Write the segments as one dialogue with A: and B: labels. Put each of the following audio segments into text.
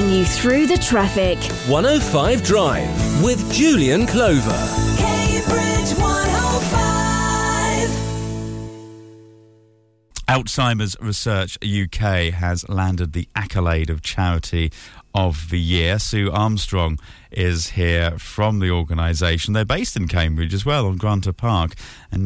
A: taking you through the traffic.
B: 105 Drive with Julian Clover.
C: Cambridge 105.
D: Alzheimer's Research UK has landed the accolade of Charity of the Year. Sue Armstrong is here from the organisation. They're based in Cambridge as well, on Granta Park. And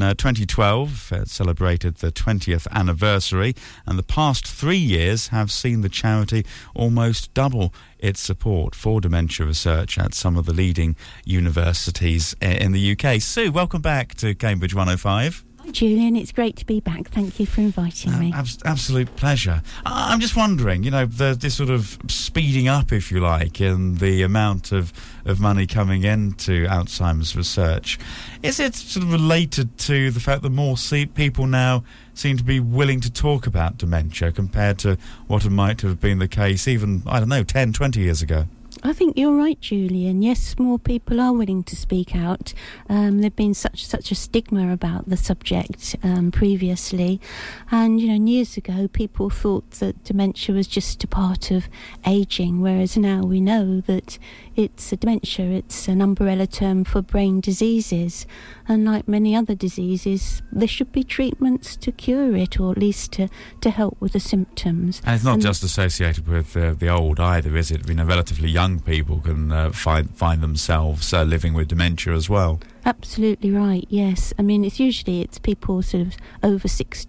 D: 2012 celebrated the 20th anniversary, and the past 3 years have seen the charity almost double its support for dementia research at some of the leading universities in the UK. Sue, welcome back to Cambridge 105.
E: Hi Julian, it's great to be back. Thank you for inviting me.
D: Absolute pleasure. I'm just wondering, this sort of speeding up, if you like, in the amount of money coming into Alzheimer's research. Is it sort of related to the fact that more people now seem to be willing to talk about dementia compared to what might have been the case even, 10, 20 years ago?
E: I think you're right, Julian. Yes, more people are willing to speak out. There's been such a stigma about the subject previously. And, years ago, people thought that dementia was just a part of ageing, whereas now we know that it's a dementia. It's an umbrella term for brain diseases. And like many other diseases, there should be treatments to cure it, or at least to help with the symptoms.
D: And it's not just associated with the old either, is it? Relatively young people can find themselves living with dementia as well.
E: Absolutely right, yes. It's people sort of over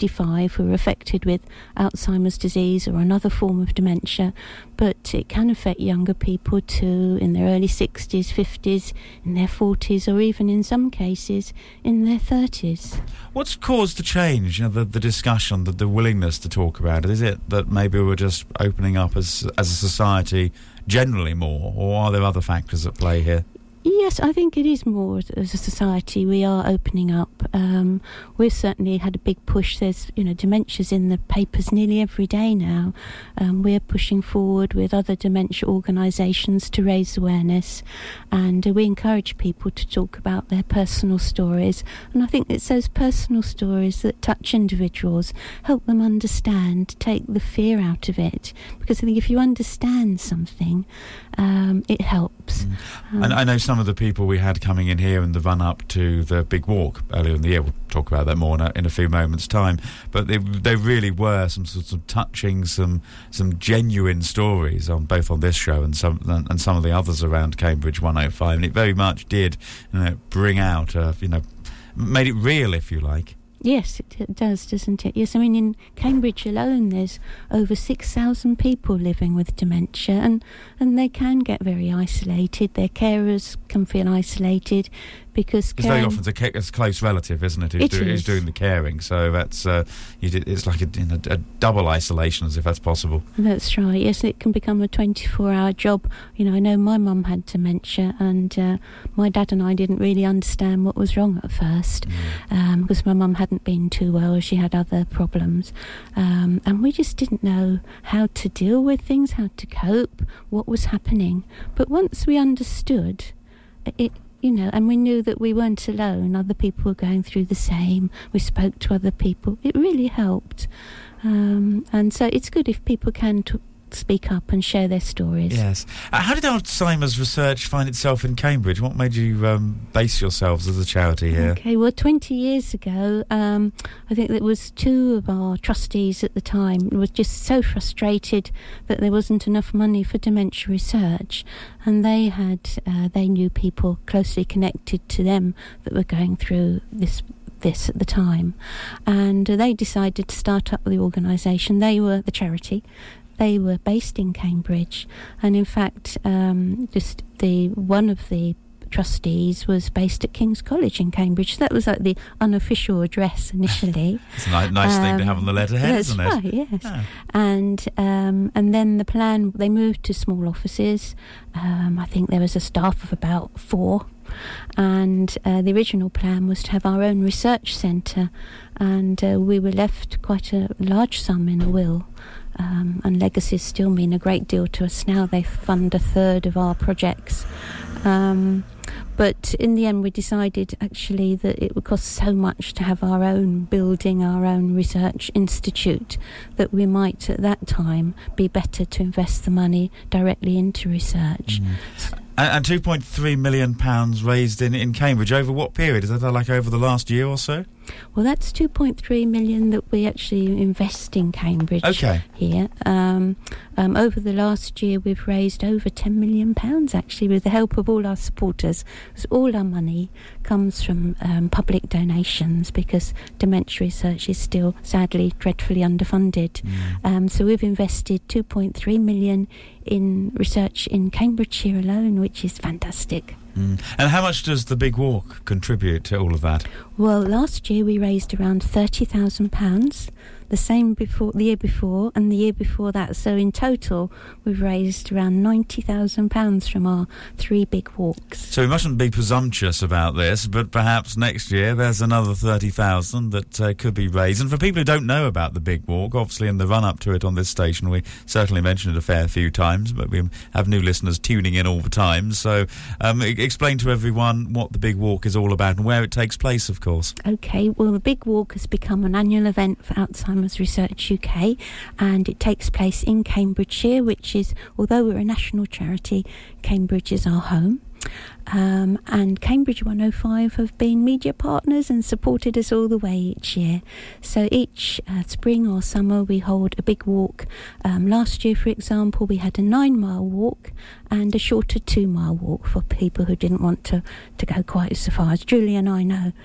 E: 65 who are affected with Alzheimer's disease or another form of dementia, but it can affect younger people too, in their early 60s, 50s, in their 40s, or even in some cases in their 30s.
D: What's caused the change, the discussion, the willingness to talk about it? Is it that maybe we're just opening up as a society generally more, or are there other factors at play here?
E: Yes, I think it is more as a society. We are opening up. We've certainly had a big push. There's, dementia's in the papers nearly every day now. We're pushing forward with other dementia organisations to raise awareness, and we encourage people to talk about their personal stories. And I think it's those personal stories that touch individuals, help them understand, take the fear out of it. Because I think if you understand something, it helps.
D: And I know some of the people we had coming in here in the run-up to the big walk earlier in the year, we'll talk about that more in a few moments' time, but they really were some sorts of touching, some genuine stories both on this show and some of the others around Cambridge 105, and it very much did bring out, made it real, if you like.
E: Yes, it does, doesn't it? Yes, in Cambridge alone there's over 6,000 people living with dementia, and they can get very isolated. Their carers can feel isolated because
D: very often it's a close relative, isn't it, who's doing the caring, so that's it's like a double isolation, as if that's possible.
E: That's right, yes, it can become a 24-hour job. I know my mum had dementia, and my dad and I didn't really understand what was wrong at first, because my mum hadn't been too well, she had other problems, and we just didn't know how to deal with things, how to cope, what was happening. But once we understood it, and we knew that we weren't alone, other people were going through the same, we spoke to other people, it really helped. And so it's good if people can speak up and share their stories.
D: Yes. How did Alzheimer's Research find itself in Cambridge? What made you base yourselves as a charity here?
E: Okay, well, 20 years ago, I think it was two of our trustees at the time were just so frustrated that there wasn't enough money for dementia research, and they knew people closely connected to them that were going through this at the time, and they decided to start up the organisation. They were the charity. They were based in Cambridge, and in fact, one of the trustees was based at King's College in Cambridge. So that was like the unofficial address initially.
D: It's a nice thing to have on the letterhead, isn't it?
E: That's right, yes. Yeah. And then the plan, they moved to small offices. I think there was a staff of about 4. And the original plan was to have our own research centre, and we were left quite a large sum in a will. And legacies still mean a great deal to us now. They fund a third of our projects. But in the end, we decided actually that it would cost so much to have our own building, our own research institute, that we might at that time be better to invest the money directly into research.
D: And £2.3 million raised in Cambridge. Over what period? Is that like over the last year or so?
E: Well, that's 2.3 million that we actually invest in Cambridge here. Over the last year, we've raised over £10 million, actually, with the help of all our supporters. Because all our money comes from public donations, because dementia research is still, sadly, dreadfully underfunded. So we've invested 2.3 million in research in Cambridgeshire alone, which is fantastic.
D: And how much does the Big Walk contribute to all of that?
E: Well, last year we raised around £30,000, the year before, and the year before that. So in total, we've raised around £90,000 from our 3 big walks.
D: So we mustn't be presumptuous about this, but perhaps next year there's another 30,000 that could be raised. And for people who don't know about the Big Walk, obviously in the run-up to it on this station, we certainly mentioned it a fair few times, but we have new listeners tuning in all the time. So explain to everyone what the Big Walk is all about and where it takes place, of course.
E: OK, well, the Big Walk has become an annual event for Alzheimer's Research UK, and it takes place in Cambridgeshire, which is, although we're a national charity, Cambridge is our home. And Cambridge 105 have been media partners and supported us all the way each year. So each spring or summer we hold a big walk. Last year, for example, we had a 9-mile walk and a shorter 2-mile walk for people who didn't want to go quite so far, as Julie and I know.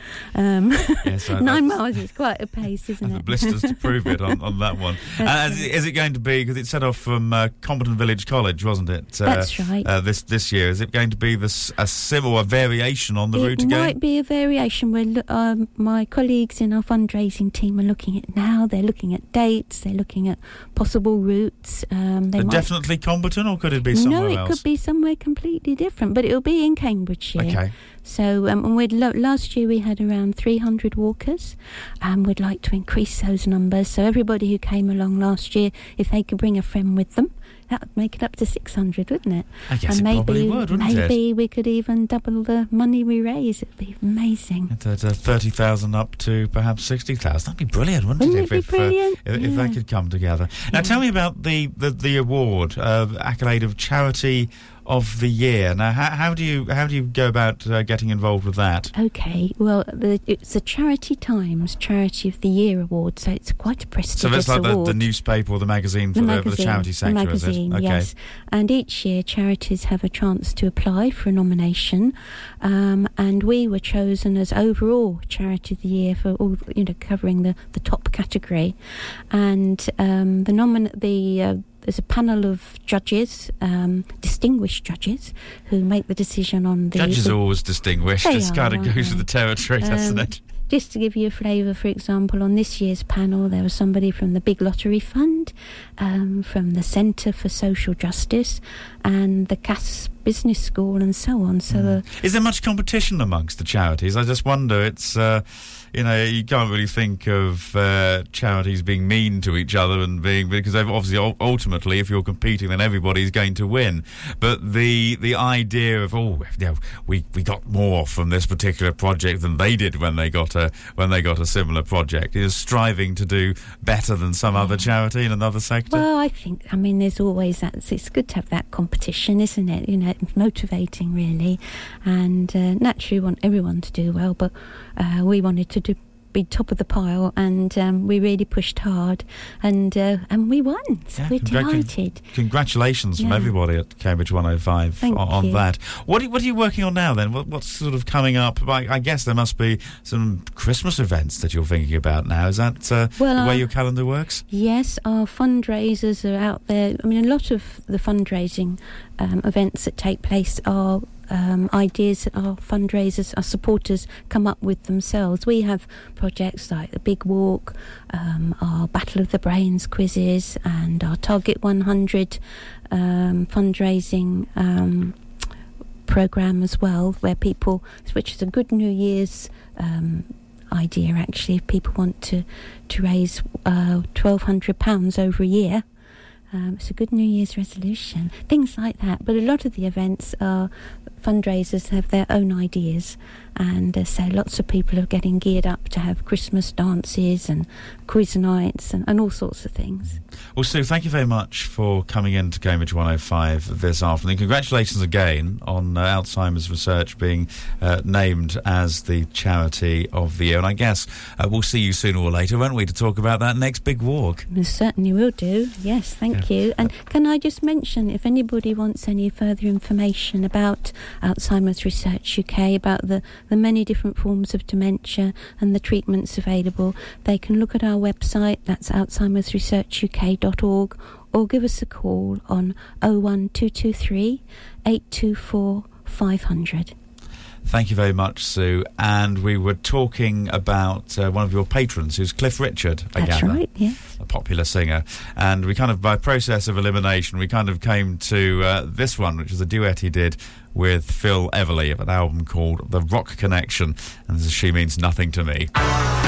D: Yes,
E: 9 miles is quite a pace, isn't it?
D: The blisters to prove it on that one. Is it going to be, because it set off from Compton Village College, wasn't it?
E: That's right.
D: This year, is it going to be a similar variation on the route again?
E: It might be a variation. My colleagues in our fundraising team are looking at now. They're looking at dates. They're looking at possible routes.
D: Definitely Compton, or could it be somewhere else?
E: No, it could be somewhere completely different, but it'll be in Cambridgeshire.
D: Okay.
E: So last year we had around 300 walkers, and we'd like to increase those numbers. So everybody who came along last year, if they could bring a friend with them, that would make it up to 600, wouldn't it?
D: I guess and it probably would, wouldn't it?
E: Maybe we could even double the money we raise. It'd be amazing.
D: 30,000 up to perhaps 60,000. That'd be brilliant, wouldn't it?
E: If
D: they could come together. Now, tell me about the award, Accolade of Charity of the Year. Now, how do you go about getting involved with that?
E: Okay, well, it's the Charity Times Charity of the Year award, so it's quite a prestigious award.
D: So that's like the newspaper or the magazine for the charity sector,
E: the magazine,
D: is it? Okay.
E: Yes. And each year charities have a chance to apply for a nomination, and we were chosen as overall Charity of the Year for all, covering the top category. And there's a panel of judges, distinguished judges, who make the decision on the...
D: Judges are always distinguished. It's kind of goes with the territory, doesn't it?
E: Just to give you a flavour, for example, on this year's panel, there was somebody from the Big Lottery Fund, from the Centre for Social Justice, and the Cass Business School, and so on. So,
D: is there much competition amongst the charities? I just wonder. It's you can't really think of charities being mean to each other because they've obviously ultimately, if you're competing, then everybody's going to win. But the idea of we got more from this particular project than they did when they got a similar project, is striving to do better than some other charity in another sector.
E: Well, there's always that. It's good to have that competition, isn't it? It's motivating, really, and naturally we want everyone to do well, but we wanted to be top of the pile, and we really pushed hard, and we won, so we're delighted.
D: Congratulations from everybody at Cambridge 105 on that. What are you working on now then? What's sort of coming up? I guess there must be some Christmas events that you're thinking about now. Is that the way your calendar works? Yes,
E: our fundraisers are out there. A lot of the fundraising events that take place are ideas that our fundraisers, our supporters come up with themselves. We have projects like the Big Walk, our Battle of the Brains quizzes, and our Target 100 fundraising programme as well, which is a good New Year's idea, actually, if people want to raise £1,200 over a year. It's a good New Year's resolution, things like that. But a lot of the events are fundraisers have their own ideas, and so lots of people are getting geared up to have Christmas dances and quiz nights and all sorts of things.
D: Well, Sue, thank you very much for coming in to Cambridge 105 this afternoon. Congratulations again on Alzheimer's Research being named as the charity of the year. And I guess we'll see you sooner or later, won't we, to talk about that next big walk?
E: We certainly will do. Yes, thank you. And can I just mention, if anybody wants any further information about Alzheimer's Research UK, about the many different forms of dementia and the treatments available, they can look at our website, that's alzheimersresearchuk.org, or give us a call on 01223 824 500.
D: Thank you very much, Sue. And we were talking about one of your patrons, who's Cliff Richard, I
E: That's
D: gather.
E: right, yes.
D: A popular singer. And we kind of, by process of elimination, we kind of came to this one, which is a duet he did with Phil Everly of an album called The Rock Connection. And She Means Nothing to Me.